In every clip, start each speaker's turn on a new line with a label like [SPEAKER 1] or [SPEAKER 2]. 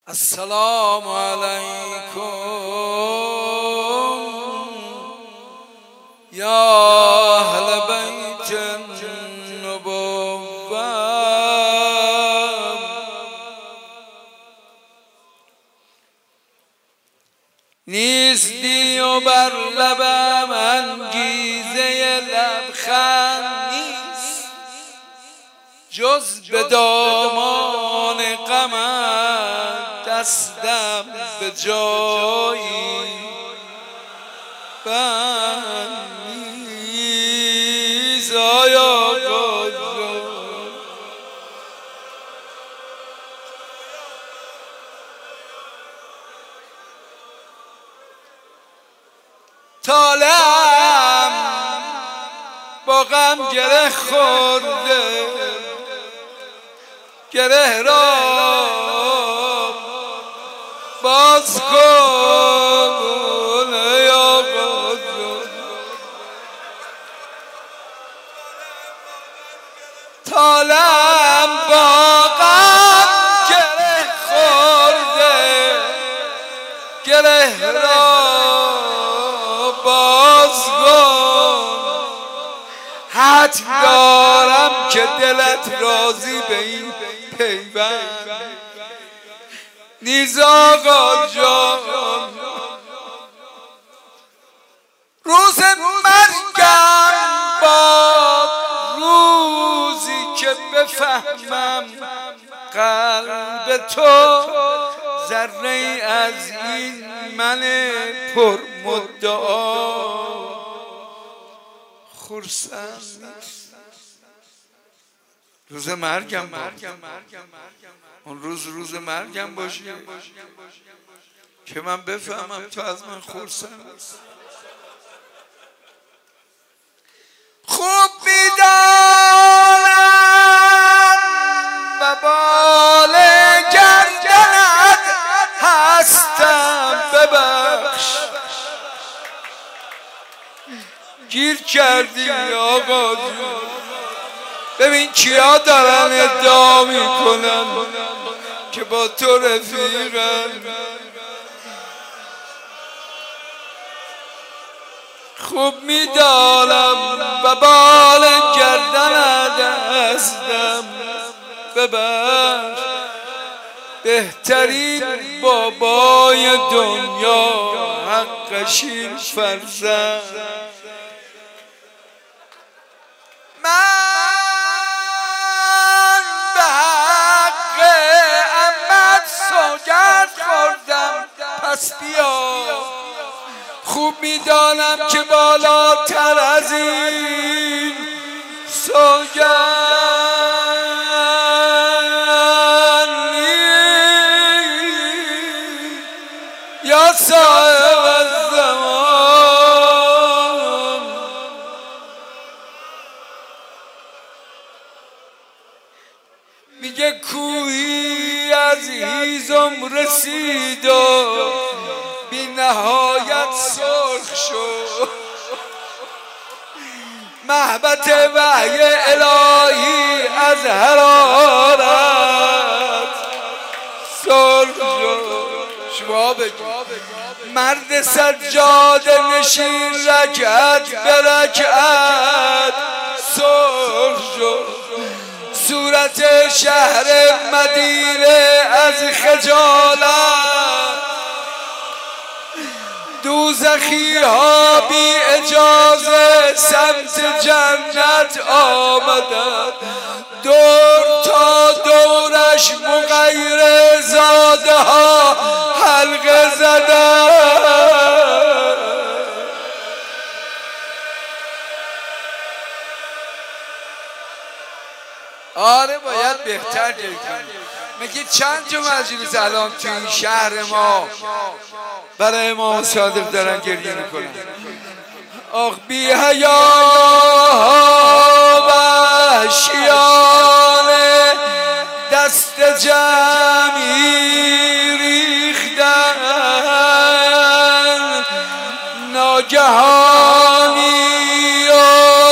[SPEAKER 1] السلام علیکم یا اهل بیت النبوة. نیستی و بر لبم انگیزه لبخند نیست، جز به دامان غمت دستم به جایی بند نیست. آیا طالعم با غم گره خورده، گره را باز کن ای آقا. طالعم با غم گره خورده، گره را باز کن. حتم دارم که دلت راضی به این پیوند نیز آقا جان. روز مرگم با روزی که بفهمم قلب تو ذره از این من پر مدعا خرسند. روز مرگم اون روز مرگم باشه که من بفهمم تو از من خرسند نیست. خوب میدانم و بال گردنت هستم، ببخش گیر کردی آقا جون. ببین کیا دارن ادعا میکنن که با تو رفیقن. خوب میدانم و بال گردنت هستم، ببخش بهترین بابای دنیا حقش این فرزند. من به حق عمت سوگند خوردم، پس بیا. خوب میدانم که بالاتر از این سوگند نیست یا صاحب الزمان. میگه کوهی از هیزم رسید و بی نهایت سرخ شد. محبت وحی الهی از حرارت سرخ شد. شما بگید مرد سجاده نشین رکعت به رکعت سرخ شد. صورت شهر مدینه از خجالت دوزخی ها بی اجازه سمت جنت آمدند. دور تا دورش مغیر زاده ها حلقه زدند. آره باید بهتر گریه کنیم. میگه چند جو مجلس الان تو این شهر ما برای امام صادق دارن گریه میکنن. آخ بی حیا وحشیانه دست جمعی ریختن، ناگهانی و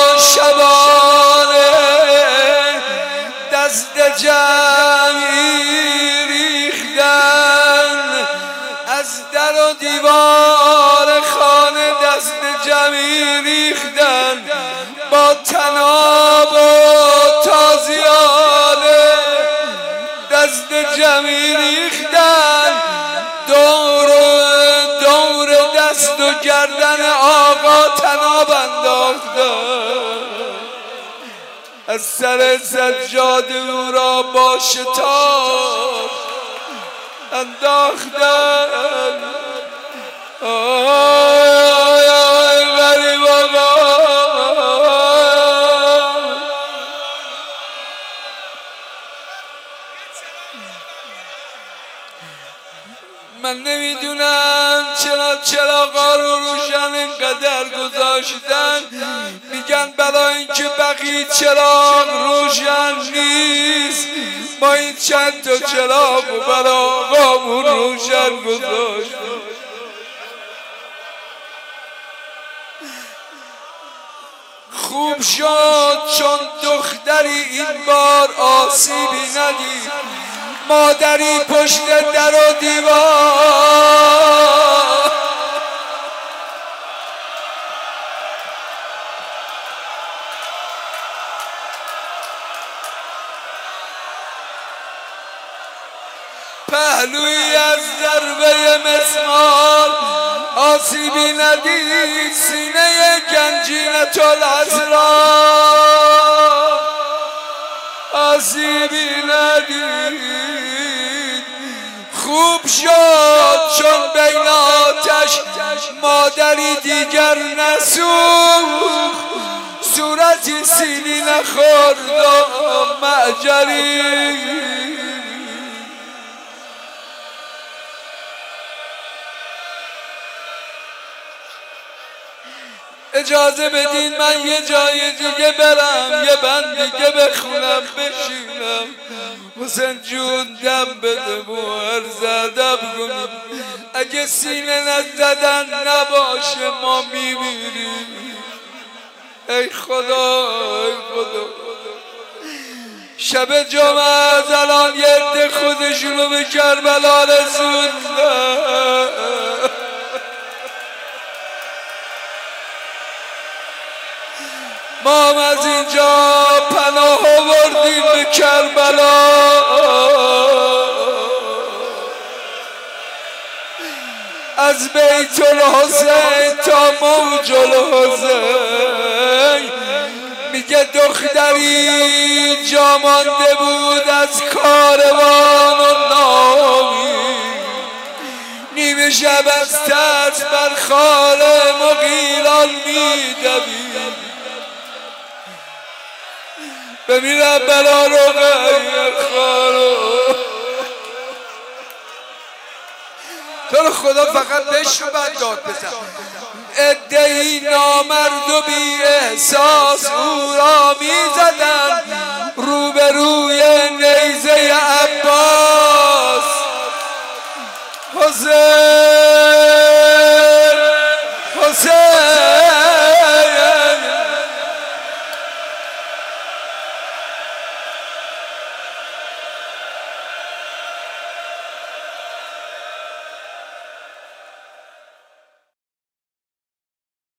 [SPEAKER 1] شبانه دست جمعی ریختن. از در و دیوار خانه دست جمعی ریختن با طناب و تازیانه دست جمعی ریختن دور دست و گردن آقا طناب انداختن از سر سجاده او را با شتاب انداختن آی آی غریب آقا من نمیدونم چرا چراغا رو روشن اینقدر گذاشتن میگن برای اینکه بقیه چراغ روشن نیست ما این چند تا چراغ رو برای آقامون روشن گذاشتن خوب شد چون دختری این بار آسیبی ندید مادری پشت در و دیوار پهلوی از ضربه مسمار آسیبی ندید سینه گنجینة الاسرار آسیبی ندید خوب شد چون بین آتش مادری دیگر نسوخت صورتی سیلی نخورد و معجری اجازه بدین من یه جای دیگه برم یه بند دیگه بخونم بشینم حسین جون دم بده بوهر زدم کنیم اگه سینه نزدن نباشه ما میمیریم ای خدا ای خدا شب جمعه از الان یه عده خودشونو به کربلا رسوندن ما هم از اینجا پناه آوردیم به کربلا از بیت الحسین تا موج الحسین میگه دختری جا مانده بود از کاروان و نامی نیمه شب از ترس بر خال مغیلان میدوید بمیرم بلا رو غیر خارو تو رو خدا فقط بشنو بعد داد بزن ادهی نامرد و بی احساس او را میزدن